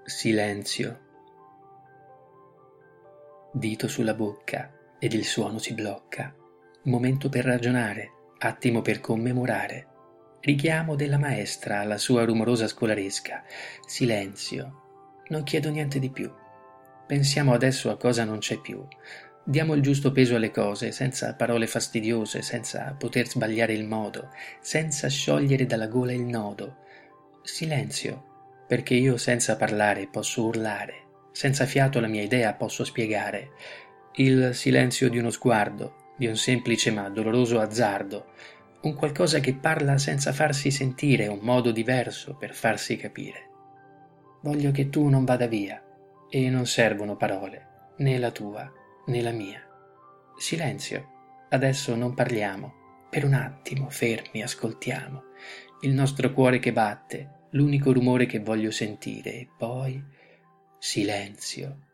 Silenzio. Dito sulla bocca ed il suono si blocca. Momento per ragionare, attimo per commemorare. Richiamo della maestra alla sua rumorosa scolaresca. Silenzio. Non chiedo niente di più. Pensiamo adesso a cosa non c'è più. Diamo il giusto peso alle cose, senza parole fastidiose, senza poter sbagliare il modo, senza sciogliere dalla gola il nodo. Silenzio. Perché io senza parlare posso urlare, senza fiato la mia idea posso spiegare. Il silenzio di uno sguardo, di un semplice ma doloroso azzardo, un qualcosa che parla senza farsi sentire, un modo diverso per farsi capire. Voglio che tu non vada via, e non servono parole, né la tua, né la mia. Silenzio, adesso non parliamo, per un attimo fermi ascoltiamo, il nostro cuore che batte, l'unico rumore che voglio sentire, e poi silenzio.